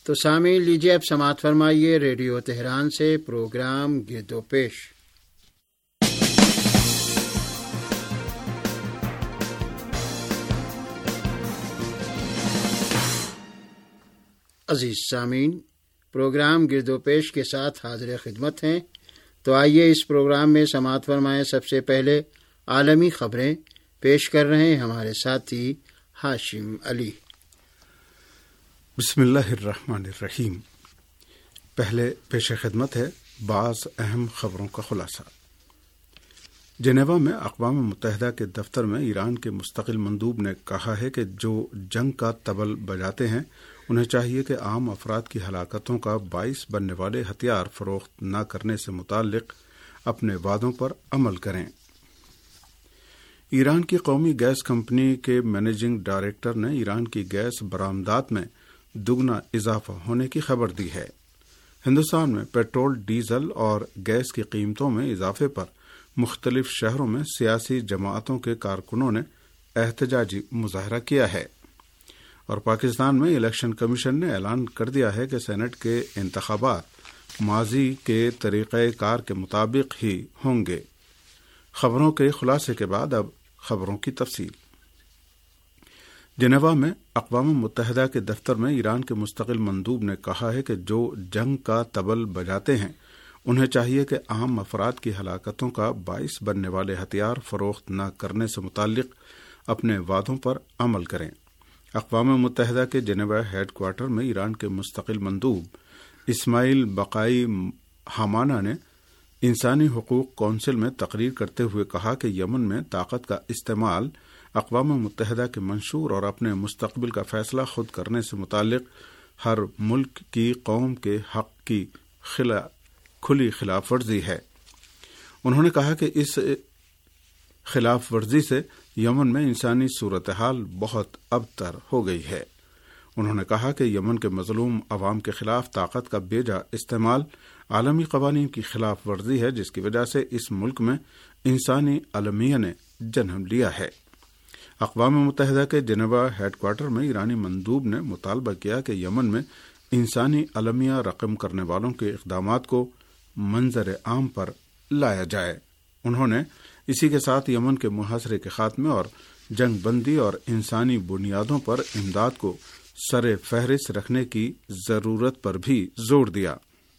تو سامعین لیجیے اب سماعت فرمائیے ریڈیو تہران سے پروگرام گرد و پیش۔ عزیز سامعین، پروگرام گرد و پیش کے ساتھ حاضر خدمت ہیں، تو آئیے اس پروگرام میں سماعت فرمائیں۔ سب سے پہلے عالمی خبریں پیش کر رہے ہیں ہمارے ساتھی ہاشم علی۔ بسم اللہ الرحمن الرحیم۔ پہلے پیش خدمت ہے بعض اہم خبروں کا خلاصہ۔ جنیوا میں اقوام متحدہ کے دفتر میں ایران کے مستقل مندوب نے کہا ہے کہ جو جنگ کا طبل بجاتے ہیں انہیں چاہیے کہ عام افراد کی ہلاکتوں کا باعث بننے والے ہتھیار فروخت نہ کرنے سے متعلق اپنے وعدوں پر عمل کریں۔ ایران کی قومی گیس کمپنی کے مینیجنگ ڈائریکٹر نے ایران کی گیس برآمدات میں دگنا اضافہ ہونے کی خبر دی ہے۔ ہندوستان میں پیٹرول، ڈیزل اور گیس کی قیمتوں میں اضافے پر مختلف شہروں میں سیاسی جماعتوں کے کارکنوں نے احتجاجی مظاہرہ کیا ہے، اور پاکستان میں الیکشن کمیشن نے اعلان کر دیا ہے کہ سینٹ کے انتخابات ماضی کے طریقہ کار کے مطابق ہی ہوں گے۔ خبروں کے خلاصے کے بعد اب خبروں کی تفصیل۔ جنیوا میں اقوام متحدہ کے دفتر میں ایران کے مستقل مندوب نے کہا ہے کہ جو جنگ کا طبل بجاتے ہیں انہیں چاہیے کہ عام افراد کی ہلاکتوں کا باعث بننے والے ہتھیار فروخت نہ کرنے سے متعلق اپنے وعدوں پر عمل کریں۔ اقوام متحدہ کے جنیوا ہیڈ کوارٹر میں ایران کے مستقل مندوب اسماعیل بقائی حمانہ نے انسانی حقوق کونسل میں تقریر کرتے ہوئے کہا کہ یمن میں طاقت کا استعمال اقوام متحدہ کے منشور اور اپنے مستقبل کا فیصلہ خود کرنے سے متعلق ہر ملک کی قوم کے حق کی کھلی خلاف ورزی ہے۔ انہوں نے کہا کہ اس خلاف ورزی سے یمن میں انسانی صورتحال بہت ابتر ہو گئی ہے۔ انہوں نے کہا کہ یمن کے مظلوم عوام کے خلاف طاقت کا بے جا استعمال عالمی قوانین کی خلاف ورزی ہے، جس کی وجہ سے اس ملک میں انسانی المیہ نے جنم لیا ہے۔ اقوام متحدہ کے جنیوا ہیڈ کوارٹر میں ایرانی مندوب نے مطالبہ کیا کہ یمن میں انسانی المیہ رقم کرنے والوں کے اقدامات کو منظر عام پر لایا جائے۔ انہوں نے اسی کے ساتھ یمن کے محاصرے کے خاتمے اور جنگ بندی اور انسانی بنیادوں پر امداد کو سر فہرست رکھنے کی ضرورت پر بھی زور دیا۔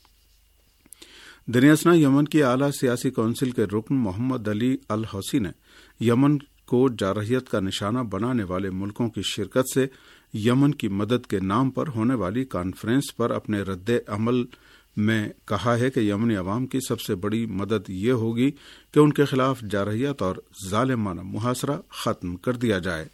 دریاسنا یمن کی اعلیٰ سیاسی کونسل کے رکن محمد علی الحوثی نے یمن کو جارحیت کا نشانہ بنانے والے ملکوں کی شرکت سے یمن کی مدد کے نام پر ہونے والی کانفرنس پر اپنے رد عمل میں کہا ہے کہ یمنی عوام کی سب سے بڑی مدد یہ ہوگی کہ ان کے خلاف جارحیت اور ظالمانہ محاصرہ ختم کر دیا جائے۔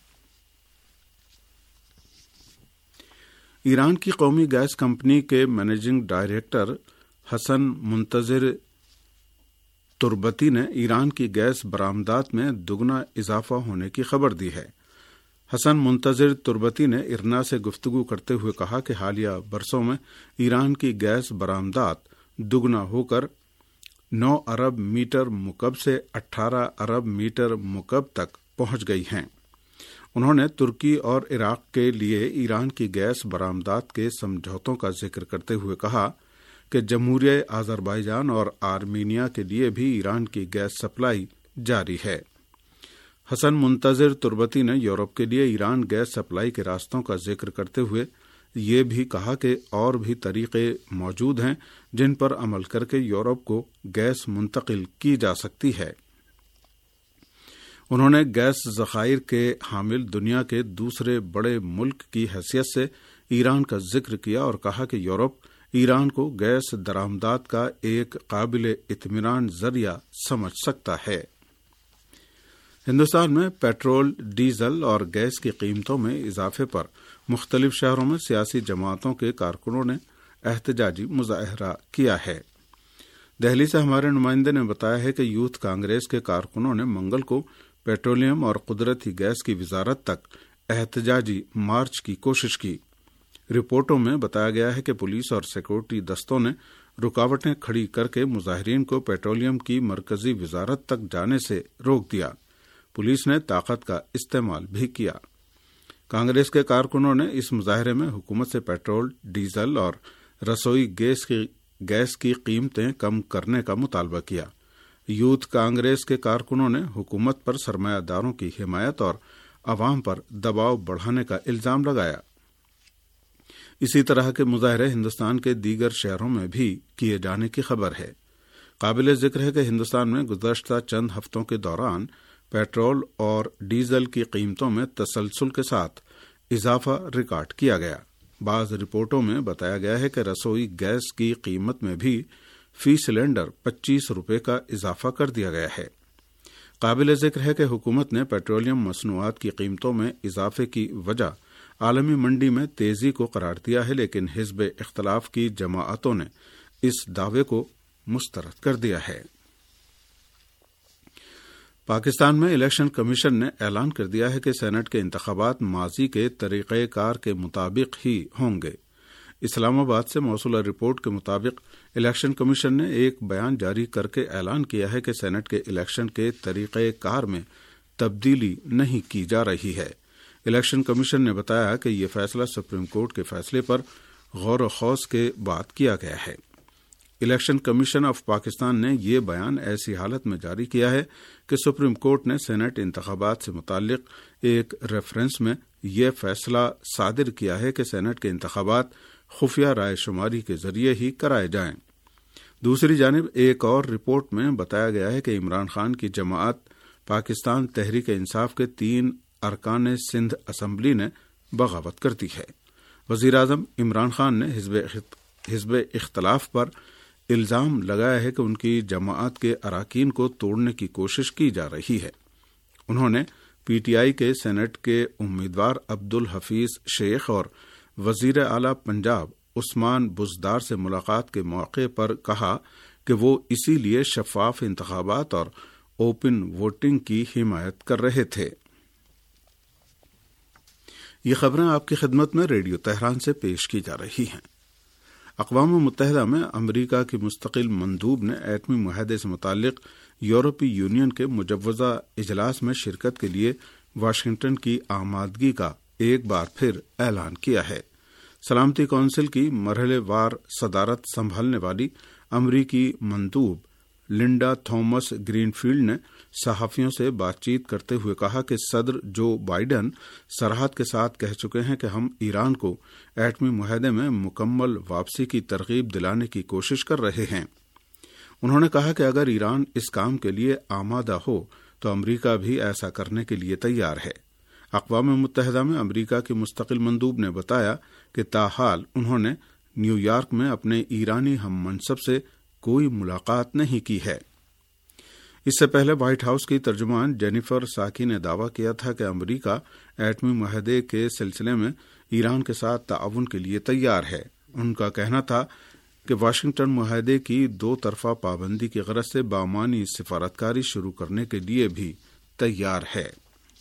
ایران کی قومی گیس کمپنی کے managing director Hassan Montazer Torbati نے ایران کی گیس برآمدات میں دگنا اضافہ ہونے کی خبر دی ہے۔ حسن منتظر تربتی نے ارنا سے گفتگو کرتے ہوئے کہا کہ حالیہ برسوں میں ایران کی گیس برآمدات دگنا ہو کر 9 ارب میٹر مکعب سے 18 ارب میٹر مکعب تک پہنچ گئی ہیں۔ انہوں نے ترکی اور عراق کے لیے ایران کی گیس برآمدات کے سمجھوتوں کا ذکر کرتے ہوئے کہا کہ جمہوریہ آذربائیجان اور آرمینیا کے لیے بھی ایران کی گیس سپلائی جاری ہے۔ حسن منتظر تربتی نے یورپ کے لیے ایران گیس سپلائی کے راستوں کا ذکر کرتے ہوئے یہ بھی کہا کہ اور بھی طریقے موجود ہیں جن پر عمل کر کے یورپ کو گیس منتقل کی جا سکتی ہے۔ انہوں نے گیس ذخائر کے حامل دنیا کے دوسرے بڑے ملک کی حیثیت سے ایران کا ذکر کیا اور کہا کہ یورپ ایران کو گیس درآمدات کا ایک قابل اطمینان ذریعہ سمجھ سکتا ہے۔ ہندوستان میں پیٹرول، ڈیزل اور گیس کی قیمتوں میں اضافے پر مختلف شہروں میں سیاسی جماعتوں کے کارکنوں نے احتجاجی مظاہرہ کیا ہے۔ دہلی سے ہمارے نمائندے نے بتایا ہے کہ یوتھ کانگریس کے کارکنوں نے منگل کو پیٹرولیم اور قدرتی گیس کی وزارت تک احتجاجی مارچ کی کوشش کی۔ رپورٹوں میں بتایا گیا ہے کہ پولیس اور سیکورٹی دستوں نے رکاوٹیں کھڑی کر کے مظاہرین کو پیٹرولیم کی مرکزی وزارت تک جانے سے روک دیا۔ پولیس نے طاقت کا استعمال بھی کیا۔ کانگریس کے کارکنوں نے اس مظاہرے میں حکومت سے پیٹرول، ڈیزل اور رسوئی گیس کی قیمتیں کم کرنے کا مطالبہ کیا۔ یوتھ کانگریس کے کارکنوں نے حکومت پر سرمایہ داروں کی حمایت اور عوام پر دباؤ بڑھانے کا الزام لگایا۔ اسی طرح کے مظاہرے ہندوستان کے دیگر شہروں میں بھی کیے جانے کی خبر ہے۔ قابل ذکر ہے کہ ہندوستان میں گزشتہ چند ہفتوں کے دوران پیٹرول اور ڈیزل کی قیمتوں میں تسلسل کے ساتھ اضافہ ریکارڈ کیا گیا۔ بعض رپورٹوں میں بتایا گیا ہے کہ رسوئی گیس کی قیمت میں بھی فی سلنڈر 25 روپے کا اضافہ کر دیا گیا ہے۔ قابل ذکر ہے کہ حکومت نے پیٹرولیم مصنوعات کی قیمتوں میں اضافے کی وجہ عالمی منڈی میں تیزی کو قرار دیا ہے، لیکن حزب اختلاف کی جماعتوں نے اس دعوے کو مسترد کر دیا ہے۔ پاکستان میں الیکشن کمیشن نے اعلان کر دیا ہے کہ سینٹ کے انتخابات ماضی کے طریقہ کار کے مطابق ہی ہوں گے۔ اسلام آباد سے موصولہ رپورٹ کے مطابق الیکشن کمیشن نے ایک بیان جاری کر کے اعلان کیا ہے کہ سینٹ کے الیکشن کے طریقہ کار میں تبدیلی نہیں کی جا رہی ہے۔ الیکشن کمیشن نے بتایا کہ یہ فیصلہ سپریم کورٹ کے فیصلے پر غور و خوض کے بعد کیا گیا ہے۔ الیکشن کمیشن آف پاکستان نے یہ بیان ایسی حالت میں جاری کیا ہے کہ سپریم کورٹ نے سینٹ انتخابات سے متعلق ایک ریفرنس میں یہ فیصلہ صادر کیا ہے کہ سینٹ کے انتخابات خفیہ رائے شماری کے ذریعے ہی کرائے جائیں۔ دوسری جانب ایک اور رپورٹ میں بتایا گیا ہے کہ عمران خان کی جماعت پاکستان تحریک انصاف کے 3 ارکان سندھ اسمبلی نے بغاوت کر دی ہے۔ وزیر اعظم عمران خان نے حزب اختلاف پر الزام لگایا ہے کہ ان کی جماعت کے اراکین کو توڑنے کی کوشش کی جا رہی ہے۔ انہوں نے پی ٹی آئی کے سینٹ کے امیدوار عبدالحفیظ شیخ اور وزیر اعلی پنجاب عثمان بزدار سے ملاقات کے موقع پر کہا کہ وہ اسی لیے شفاف انتخابات اور اوپن ووٹنگ کی حمایت کر رہے تھے۔ یہ خبریں آپ کی خدمت میں ریڈیو تہران سے پیش کی جا رہی ہیں۔ اقوام متحدہ میں امریکہ کی مستقل مندوب نے ایٹمی معاہدے سے متعلق یورپی یونین کے مجوزہ اجلاس میں شرکت کے لیے واشنگٹن کی آمادگی کا ایک بار پھر اعلان کیا ہے۔ سلامتی کونسل کی مرحلے وار صدارت سنبھالنے والی امریکی مندوب لنڈا تھامس گرین فیلڈ نے صحافیوں سے بات چیت کرتے ہوئے کہا کہ صدر جو بائیڈن صراحت کے ساتھ کہہ چکے ہیں کہ ہم ایران کو ایٹمی معاہدے میں مکمل واپسی کی ترغیب دلانے کی کوشش کر رہے ہیں۔ انہوں نے کہا کہ اگر ایران اس کام کے لیے آمادہ ہو تو امریکہ بھی ایسا کرنے کے لیے تیار ہے۔ اقوام متحدہ میں امریکہ کے مستقل مندوب نے بتایا کہ تاحال انہوں نے نیو یارک میں اپنے ایرانی ہم منصب سے کوئی ملاقات نہیں کی ہے۔ اس سے پہلے وائٹ ہاؤس کی ترجمان جینیفر ساکی نے دعویٰ کیا تھا کہ امریکہ ایٹمی معاہدے کے سلسلے میں ایران کے ساتھ تعاون کے لیے تیار ہے۔ ان کا کہنا تھا کہ واشنگٹن معاہدے کی 2 طرفہ پابندی کی غرض سے بامعنی سفارتکاری شروع کرنے کے لیے بھی تیار ہے۔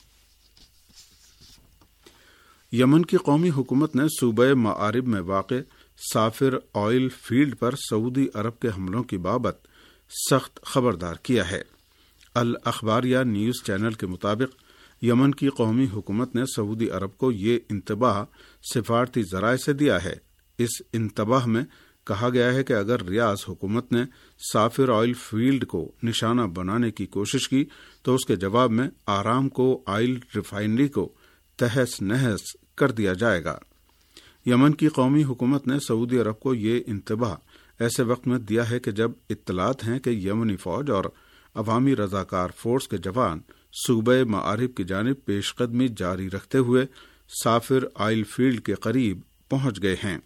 یمن کی قومی حکومت نے صوبہ معارب میں واقع سافر آئل فیلڈ پر سعودی عرب کے حملوں کی بابت سخت خبردار کیا ہے۔ الاخباریہ نیوز چینل کے مطابق یمن کی قومی حکومت نے سعودی عرب کو یہ انتباہ سفارتی ذرائع سے دیا ہے۔ اس انتباہ میں کہا گیا ہے کہ اگر ریاض حکومت نے سافر آئل فیلڈ کو نشانہ بنانے کی کوشش کی تو اس کے جواب میں آرام کو آئل ریفائنری کو تہس نہس کر دیا جائے گا۔ یمن کی قومی حکومت نے سعودی عرب کو یہ انتباہ ایسے وقت میں دیا ہے کہ جب اطلاعات ہیں کہ یمنی فوج اور عوامی رضاکار فورس کے جوان صوبہ معارب کی جانب پیش قدمی جاری رکھتے ہوئے سافر آئل فیلڈ کے قریب پہنچ گئے ہیں۔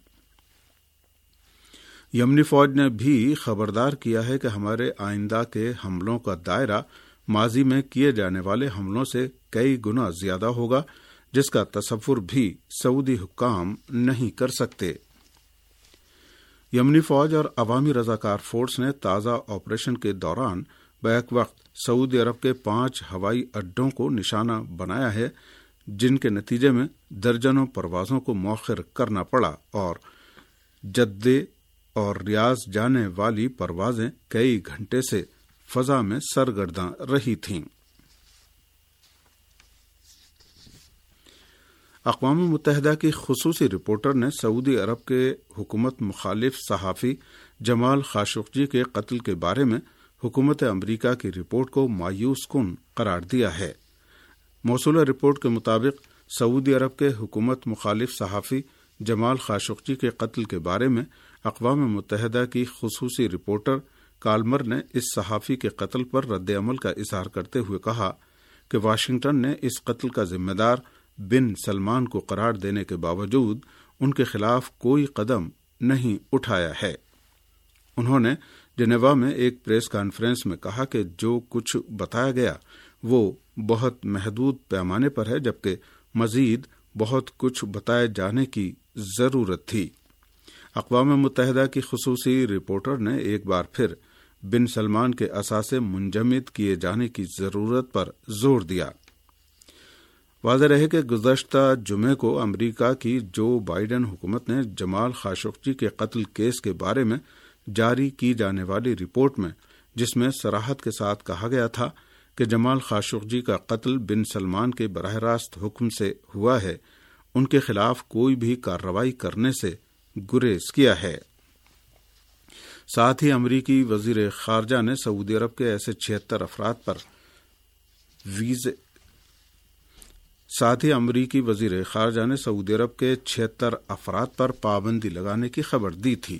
یمنی فوج نے بھی خبردار کیا ہے کہ ہمارے آئندہ کے حملوں کا دائرہ ماضی میں کیے جانے والے حملوں سے کئی گنا زیادہ ہوگا، جس کا تصور بھی سعودی حکام نہیں کر سکتے۔ یمنی فوج اور عوامی رضاکار فورس نے تازہ آپریشن کے دوران بیک وقت سعودی عرب کے 5 ہوائی اڈوں کو نشانہ بنایا ہے، جن کے نتیجے میں درجنوں پروازوں کو مؤخر کرنا پڑا اور جدہ اور ریاض جانے والی پروازیں کئی گھنٹے سے فضا میں سرگرداں رہی تھیں۔ اقوام متحدہ کی خصوصی رپورٹر نے سعودی عرب کے حکومت مخالف صحافی جمال خاشقجی کے قتل کے بارے میں حکومت امریکہ کی رپورٹ کو مایوس کن قرار دیا ہے۔ موصولہ رپورٹ کے مطابق سعودی عرب کے حکومت مخالف صحافی جمال خاشقجی کے قتل کے بارے میں اقوام متحدہ کی خصوصی رپورٹر کالمر نے اس صحافی کے قتل پر رد عمل کا اظہار کرتے ہوئے کہا کہ واشنگٹن نے اس قتل کا ذمہ دار بن سلمان کو قرار دینے کے باوجود ان کے خلاف کوئی قدم نہیں اٹھایا ہے۔ انہوں نے جنیوا میں ایک پریس کانفرنس میں کہا کہ جو کچھ بتایا گیا وہ بہت محدود پیمانے پر ہے، جبکہ مزید بہت کچھ بتائے جانے کی ضرورت تھی۔ اقوام متحدہ کی خصوصی رپورٹر نے ایک بار پھر بن سلمان کے اثاثے منجمد کیے جانے کی ضرورت پر زور دیا۔ واضح رہے کہ گزشتہ جمعے کو امریکہ کی جو بائیڈن حکومت نے جمال خاشقجی کے قتل کیس کے بارے میں جاری کی جانے والی رپورٹ میں، جس میں صراحت کے ساتھ کہا گیا تھا کہ جمال خاشقجی کا قتل بن سلمان کے براہ راست حکم سے ہوا ہے، ان کے خلاف کوئی بھی کارروائی کرنے سے گریز کیا ہے۔ ساتھ ہی امریکی وزیر خارجہ نے سعودی عرب کے ایسے 76 افراد پر امریکی وزیر خارجہ نے سعودی عرب کے 76 افراد پر پابندی لگانے کی خبر دی تھی۔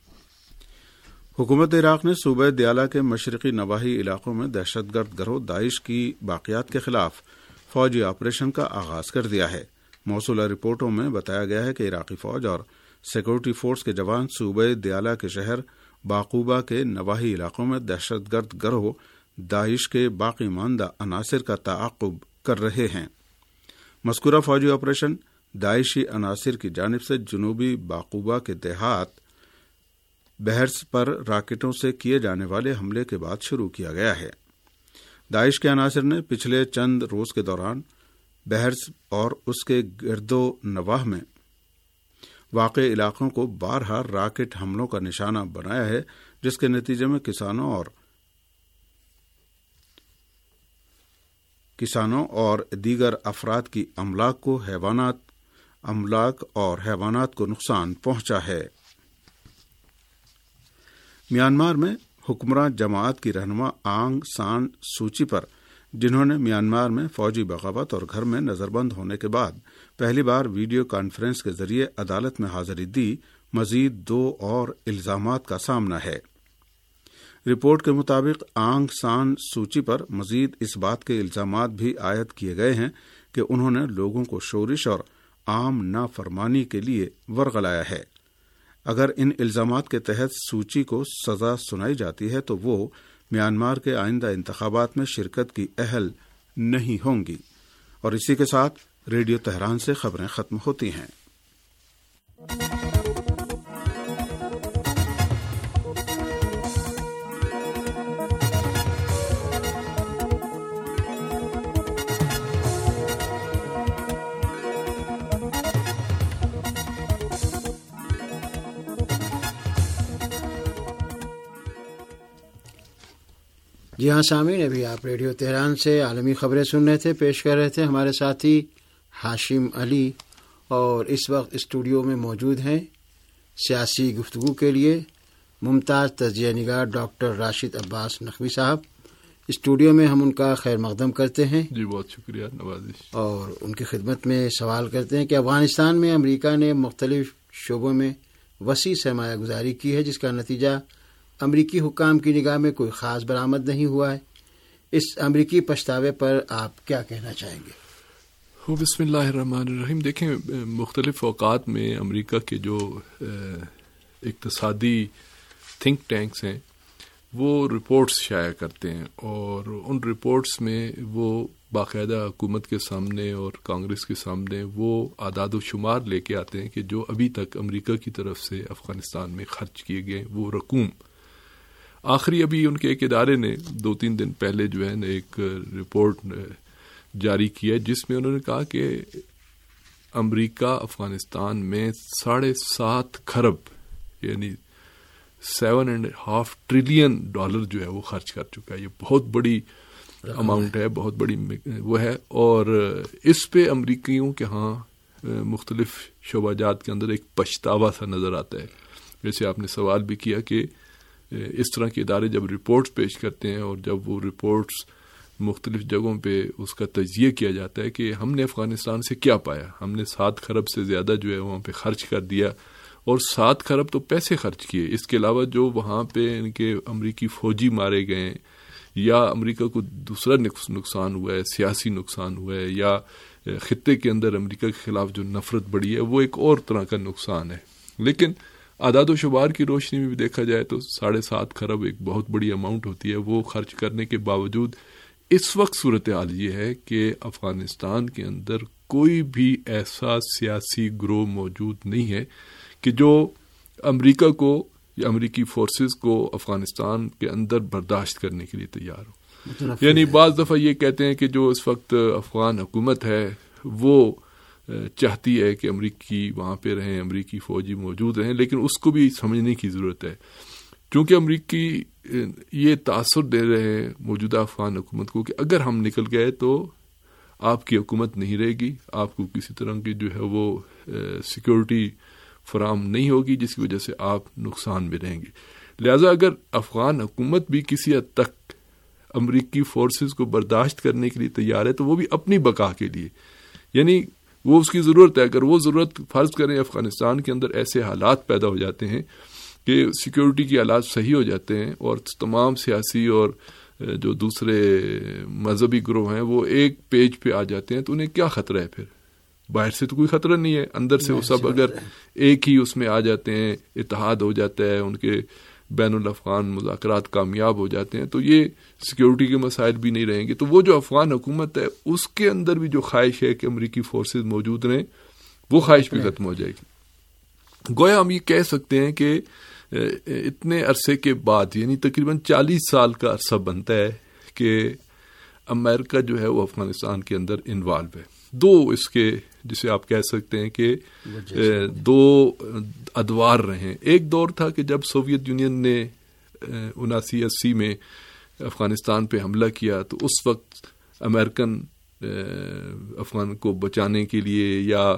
حکومت عراق نے صوبہ دیالہ کے مشرقی نواحی علاقوں میں دہشت گرد گروہ داعش کی باقیات کے خلاف فوجی آپریشن کا آغاز کر دیا ہے۔ موصولہ رپورٹوں میں بتایا گیا ہے کہ عراقی فوج اور سیکورٹی فورس کے جوان صوبہ دیالہ کے شہر باقوبہ کے نواحی علاقوں میں دہشت گرد گروہ داعش کے باقی ماندہ عناصر کا تعاقب کر رہے ہیں۔ مذکورہ فوجی آپریشن داعشی عناصر کی جانب سے جنوبی باقوبہ کے دیہات بحرس پر راکٹوں سے کیے جانے والے حملے کے بعد شروع کیا گیا ہے۔ داعش کے عناصر نے پچھلے چند روز کے دوران بحرس اور اس کے گرد و نواح میں واقع علاقوں کو بارہا راکٹ حملوں کا نشانہ بنایا ہے، جس کے نتیجے میں کسانوں اور دیگر افراد کی املاک اور حیوانات کو نقصان پہنچا ہے۔ میانمار میں حکمراں جماعت کی رہنما آنگ سان سوچی پر، جنہوں نے میانمار میں فوجی بغاوت اور گھر میں نظر بند ہونے کے بعد پہلی بار ویڈیو کانفرنس کے ذریعے عدالت میں حاضری دی، مزید 2 اور الزامات کا سامنا ہے۔ رپورٹ کے مطابق آنگ سان سوچی پر مزید اس بات کے الزامات بھی عائد کیے گئے ہیں کہ انہوں نے لوگوں کو شورش اور عام نافرمانی کے لیے ورغلایا ہے۔ اگر ان الزامات کے تحت سوچی کو سزا سنائی جاتی ہے تو وہ میانمار کے آئندہ انتخابات میں شرکت کی اہل نہیں ہوں گی۔ اور اسی کے ساتھ ریڈیو تہران سے خبریں ختم ہوتی ہیں۔ جی ہاں سامعین، ابھی آپ ریڈیو تہران سے عالمی خبریں سن رہے تھے، پیش کر رہے تھے ہمارے ساتھی ہاشم علی، اور اس وقت اسٹوڈیو میں موجود ہیں سیاسی گفتگو کے لیے ممتاز تجزیہ نگار ڈاکٹر راشد عباس نقوی صاحب۔ اسٹوڈیو میں ہم ان کا خیر مقدم کرتے ہیں۔ جی بہت شکریہ نوازش۔ اور ان کی خدمت میں سوال کرتے ہیں کہ افغانستان میں امریکہ نے مختلف شعبوں میں وسیع سرمایہ گزاری کی ہے، جس کا نتیجہ امریکی حکام کی نگاہ میں کوئی خاص برآمد نہیں ہوا ہے۔ اس امریکی پچھتاوے پر آپ کیا کہنا چاہیں گے؟ بسم اللہ الرحمن الرحیم۔ دیکھیں، مختلف اوقات میں امریکہ کے جو اقتصادی تھنک ٹینکس ہیں وہ رپورٹس شائع کرتے ہیں، اور ان رپورٹس میں وہ باقاعدہ حکومت کے سامنے اور کانگریس کے سامنے وہ اعداد و شمار لے کے آتے ہیں کہ جو ابھی تک امریکہ کی طرف سے افغانستان میں خرچ کیے گئے وہ رقوم۔ آخری ابھی ان کے ایک ادارے نے 2-3 دن پہلے جو ہے ایک رپورٹ جاری کیا جس میں انہوں نے کہا کہ امریکہ افغانستان میں 7.5 کھرب یعنی $7.5 ٹریلین جو ہے وہ خرچ کر چکا ہے۔ یہ بہت بڑی اماؤنٹ ہے، بہت بڑی وہ ہے، اور اس پہ امریکیوں کے ہاں مختلف شعبہ جات کے اندر ایک پچھتاوا سا نظر آتا ہے. جیسے آپ نے سوال بھی کیا کہ اس طرح کے ادارے جب رپورٹس پیش کرتے ہیں اور جب وہ رپورٹس مختلف جگہوں پہ اس کا تجزیہ کیا جاتا ہے کہ ہم نے افغانستان سے کیا پایا. ہم نے 7 خرب سے زیادہ جو ہے وہاں پہ خرچ کر دیا, اور 7 خرب تو پیسے خرچ کیے. اس کے علاوہ جو وہاں پہ ان کے امریکی فوجی مارے گئے یا امریکہ کو دوسرا نقصان ہوا ہے, سیاسی نقصان ہوا ہے, یا خطے کے اندر امریکہ کے خلاف جو نفرت بڑھی ہے, وہ ایک اور طرح کا نقصان ہے. لیکن اعداد و شمار کی روشنی میں بھی دیکھا جائے تو 7.5 خرب ایک بہت بڑی اماؤنٹ ہوتی ہے. وہ خرچ کرنے کے باوجود اس وقت صورتحال یہ ہے کہ افغانستان کے اندر کوئی بھی ایسا سیاسی گروہ موجود نہیں ہے کہ جو امریکہ کو یا امریکی فورسز کو افغانستان کے اندر برداشت کرنے کے لیے تیار ہو. یعنی بعض دفعہ یہ کہتے ہیں کہ جو اس وقت افغان حکومت ہے وہ چاہتی ہے کہ امریکی وہاں پہ رہیں, امریکی فوجی موجود رہیں, لیکن اس کو بھی سمجھنے کی ضرورت ہے. چونکہ امریکی یہ تاثر دے رہے ہیں موجودہ افغان حکومت کو کہ اگر ہم نکل گئے تو آپ کی حکومت نہیں رہے گی, آپ کو کسی طرح کی جو ہے وہ سیکورٹی فراہم نہیں ہوگی, جس کی وجہ سے آپ نقصان میں رہیں گے. لہذا اگر افغان حکومت بھی کسی حد تک امریکی فورسز کو برداشت کرنے کے لیے تیار ہے تو وہ بھی اپنی بقا کے لیے, یعنی وہ اس کی ضرورت ہے. اگر وہ ضرورت فرض کریں افغانستان کے اندر ایسے حالات پیدا ہو جاتے ہیں کہ سیکیورٹی کے حالات صحیح ہو جاتے ہیں اور تمام سیاسی اور جو دوسرے مذہبی گروہ ہیں وہ ایک پیج پہ آ جاتے ہیں, تو انہیں کیا خطرہ ہے؟ پھر باہر سے تو کوئی خطرہ نہیں ہے, اندر سے وہ سب اگر ایک ہی اس میں آ جاتے ہیں, اتحاد ہو جاتا ہے, ان کے بین الافغان مذاکرات کامیاب ہو جاتے ہیں, تو یہ سیکیورٹی کے مسائل بھی نہیں رہیں گے. تو وہ جو افغان حکومت ہے اس کے اندر بھی جو خواہش ہے کہ امریکی فورسز موجود رہیں, وہ خواہش بھی ختم ہو جائے گی. گویا ہم یہ کہہ سکتے ہیں کہ اتنے عرصے کے بعد, یعنی تقریباً 40 سال کا عرصہ بنتا ہے کہ امریکہ جو ہے وہ افغانستان کے اندر انوالو ہے. دو اس کے جسے آپ کہہ سکتے ہیں کہ 2 ادوار رہے. ایک دور تھا کہ جب سوویت یونین نے 79-80 میں افغانستان پہ حملہ کیا, تو اس وقت امریکن افغان کو بچانے کے لیے یا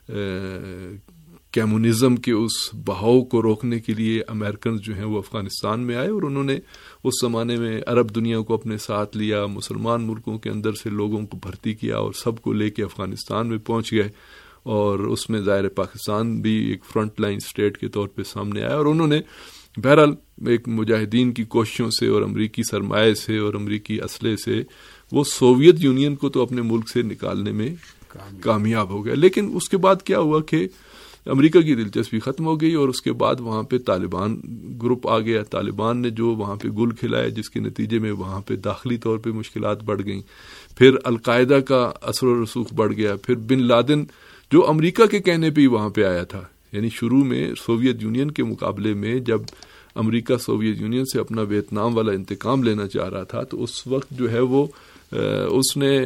کمیونزم کے اس بہاؤ کو روکنے کے لیے امریکنز جو ہیں وہ افغانستان میں آئے, اور انہوں نے اس زمانے میں عرب دنیا کو اپنے ساتھ لیا, مسلمان ملکوں کے اندر سے لوگوں کو بھرتی کیا اور سب کو لے کے افغانستان میں پہنچ گئے. اور اس میں ظاہر پاکستان بھی ایک فرنٹ لائن اسٹیٹ کے طور پہ سامنے آیا, اور انہوں نے بہرحال ایک مجاہدین کی کوششوں سے اور امریکی سرمایہ سے اور امریکی اسلحے سے وہ سوویت یونین کو تو اپنے ملک سے نکالنے میں کامیاب ہو گیا. لیکن اس کے بعد کیا ہوا کہ امریکہ کی دلچسپی ختم ہو گئی, اور اس کے بعد وہاں پہ طالبان گروپ آ گیا. طالبان نے جو وہاں پہ گل کھلایا, جس کے نتیجے میں وہاں پہ داخلی طور پہ مشکلات بڑھ گئیں. پھر القاعدہ کا اثر و رسوخ بڑھ گیا. پھر بن لادن جو امریکہ کے کہنے پہ ہی وہاں پہ آیا تھا, یعنی شروع میں سوویت یونین کے مقابلے میں جب امریکہ سوویت یونین سے اپنا ویتنام والا انتقام لینا چاہ رہا تھا, تو اس وقت جو ہے وہ اس نے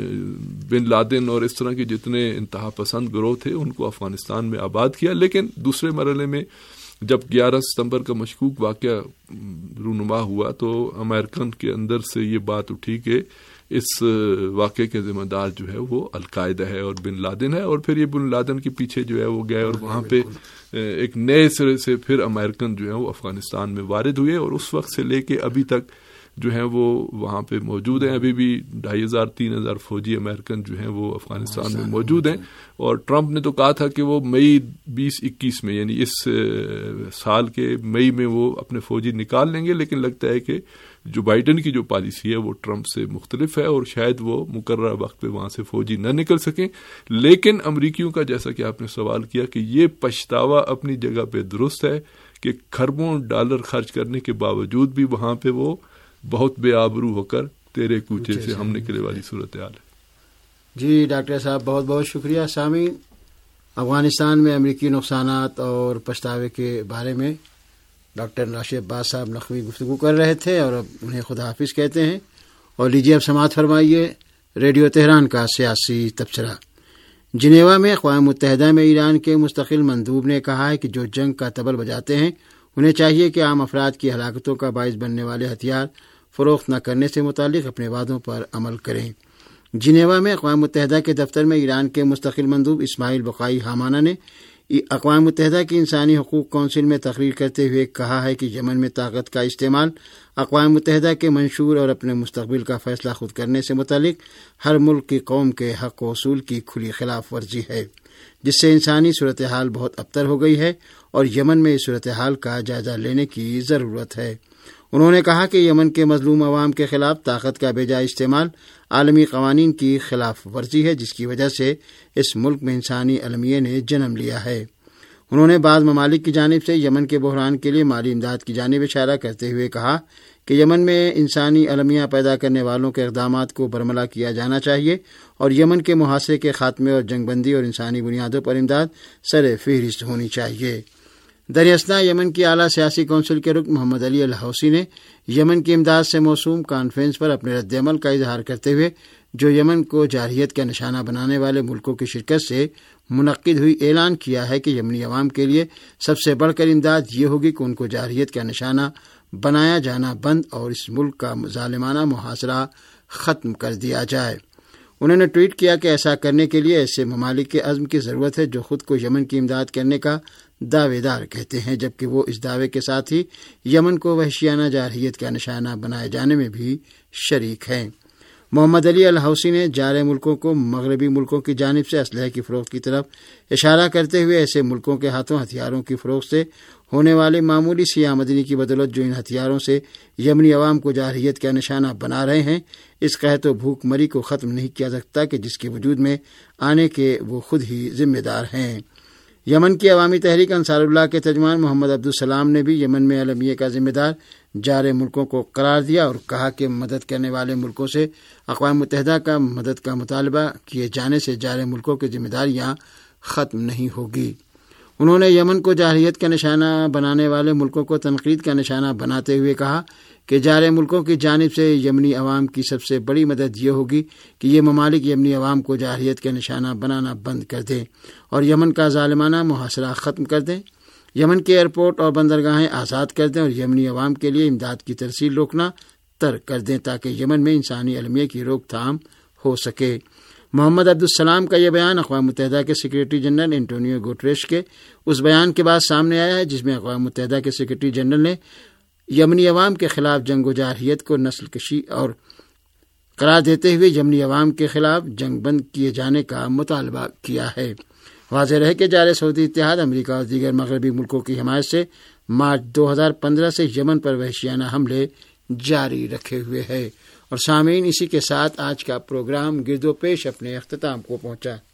بن لادن اور اس طرح کے جتنے انتہا پسند گروہ تھے ان کو افغانستان میں آباد کیا. لیکن دوسرے مرحلے میں جب 11 ستمبر کا مشکوک واقعہ رونما ہوا, تو امریکن کے اندر سے یہ بات اٹھی کہ اس واقعے کے ذمہ دار جو ہے وہ القاعدہ ہے اور بن لادن ہے. اور پھر یہ بن لادن کے پیچھے جو ہے وہ گئے, اور وہاں پہ ایک نئے سرے سے پھر امریکن جو ہے وہ افغانستان میں وارد ہوئے, اور اس وقت سے لے کے ابھی تک جو ہیں وہ وہاں پہ موجود ہیں. ابھی بھی 2500-3000 فوجی امریکن جو ہیں وہ افغانستان میں موجود ہیں. اور ٹرمپ نے تو کہا تھا کہ وہ مئی 2021 میں, یعنی اس سال کے مئی میں وہ اپنے فوجی نکال لیں گے. لیکن لگتا ہے کہ جو بائیڈن کی جو پالیسی ہے وہ ٹرمپ سے مختلف ہے, اور شاید وہ مقررہ وقت پہ وہاں سے فوجی نہ نکل سکیں. لیکن امریکیوں کا, جیسا کہ آپ نے سوال کیا, کہ یہ پچھتاوا اپنی جگہ پہ درست ہے کہ کھربوں ڈالر خرچ کرنے کے باوجود بھی وہاں پہ وہ بہت بے آبرو ہو کر تیرے کوچے سے ہم نکلے والی صورتحال ہے. جی ڈاکٹر صاحب بہت بہت شکریہ. سامعین, افغانستان میں امریکی نقصانات اور پچھتاوے کے بارے میں ڈاکٹر راشد عباس صاحب نقوی گفتگو کر رہے تھے, اور اب انہیں خدا حافظ کہتے ہیں. اور لیجیے اب سماعت فرمائیے ریڈیو تہران کا سیاسی تبصرہ. جنیوا میں اقوام متحدہ میں ایران کے مستقل مندوب نے کہا ہے کہ جو جنگ کا طبل بجاتے ہیں انہیں چاہیے کہ عام افراد کی ہلاکتوں کا باعث بننے والے ہتھیار فروخت نہ کرنے سے متعلق اپنے وعدوں پر عمل کریں. جنیوا میں اقوام متحدہ کے دفتر میں ایران کے مستقل مندوب اسماعیل بقائی حامانہ نے اقوام متحدہ کی انسانی حقوق کونسل میں تقریر کرتے ہوئے کہا ہے کہ یمن میں طاقت کا استعمال اقوام متحدہ کے منشور اور اپنے مستقبل کا فیصلہ خود کرنے سے متعلق ہر ملک کی قوم کے حق و اصول کی کھلی خلاف ورزی ہے، جس سے انسانی صورتحال بہت ابتر ہو گئی ہے اور یمن میں اس صورتحال کا جائزہ لینے کی ضرورت ہے۔ انہوں نے کہا کہ یمن کے مظلوم عوام کے خلاف طاقت کا بے جا استعمال عالمی قوانین کی خلاف ورزی ہے، جس کی وجہ سے اس ملک میں انسانی المیے نے جنم لیا ہے۔ انہوں نے بعض ممالک کی جانب سے یمن کے بحران کے لیے مالی امداد کی جانب اشارہ کرتے ہوئے کہا کہ یمن میں انسانی المیہ پیدا کرنے والوں کے اقدامات کو برملا کیا جانا چاہیے اور یمن کے محاصرے کے خاتمے اور جنگ بندی اور انسانی بنیادوں پر امداد سر فہرست ہونی چاہیے۔ دراصل یمن کی اعلیٰ سیاسی کونسل کے رکن محمد علی الحوثی نے یمن کی امداد سے موسوم کانفرنس پر اپنے رد عمل کا اظہار کرتے ہوئے جو یمن کو جارحیت کا نشانہ بنانے والے ملکوں کی شرکت سے منعقد ہوئی اعلان کیا ہے کہ یمنی عوام کے لیے سب سے بڑھ کر امداد یہ ہوگی کہ ان کو جارحیت کا نشانہ بنایا جانا بند اور اس ملک کا ظالمانہ محاصرہ ختم کر دیا جائے۔ انہوں نے ٹویٹ کیا کہ ایسا کرنے کے لیے ایسے ممالک کے عزم کی ضرورت ہے جو خود کو یمن کی امداد کرنے کا دعوے دار کہتے ہیں، جبکہ وہ اس دعوے کے ساتھ ہی یمن کو وحشیانہ جارحیت کا نشانہ بنائے جانے میں بھی شریک ہیں۔ محمد علی الحوثی نے جارح ملکوں کو مغربی ملکوں کی جانب سے اسلحے کی فروخت کی طرف اشارہ کرتے ہوئے ایسے ملکوں کے ہاتھوں ہتھیاروں کی فروخت سے ہونے والے معمولی سی آمدنی کی بدولت جو ان ہتھیاروں سے یمنی عوام کو جارحیت کا نشانہ بنا رہے ہیں، اس قحط و بھوک مری کو ختم نہیں کیا سکتا کہ جس کے وجود میں آنے کے وہ خود ہی ذمہ دار ہیں۔ یمن کی عوامی تحریک انصار اللہ کے ترجمان محمد عبدالسلام نے بھی یمن میں المیے کا ذمہ دار جارح ملکوں کو قرار دیا اور کہا کہ مدد کرنے والے ملکوں سے اقوام متحدہ کا مدد کا مطالبہ کیے جانے سے جارح ملکوں کی ذمہ داریاں ختم نہیں ہوگی۔ انہوں نے یمن کو جارحیت کا نشانہ بنانے والے ملکوں کو تنقید کا نشانہ بناتے ہوئے کہا کہ جارح ملکوں کی جانب سے یمنی عوام کی سب سے بڑی مدد یہ ہوگی کہ یہ ممالک یمنی عوام کو جارحیت کا نشانہ بنانا بند کر دیں اور یمن کا ظالمانہ محاصرہ ختم کر دیں، یمن کے ایئرپورٹ اور بندرگاہیں آزاد کر دیں اور یمنی عوام کے لیے امداد کی ترسیل روکنا ترک کر دیں تاکہ یمن میں انسانی المیے کی روک تھام ہو سکے۔ محمد عبدالسلام کا یہ بیان اقوام متحدہ کے سیکریٹری جنرل انٹونیو گوٹریش کے اس بیان کے بعد سامنے آیا ہے جس میں اقوام متحدہ کے سیکریٹری جنرل نے یمنی عوام کے خلاف جنگ و جارحیت کو نسل کشی اور قرار دیتے ہوئے یمنی عوام کے خلاف جنگ بند کیے جانے کا مطالبہ کیا ہے۔ واضح رہے کہ جارح سعودی اتحاد امریکہ اور دیگر مغربی ملکوں کی حمایت سے مارچ 2015 سے یمن پر وحشیانہ حملے جاری رکھے ہوئے ہے۔ اور سامعین، اسی کے ساتھ آج کا پروگرام گرد و پیش اپنے اختتام کو پہنچا۔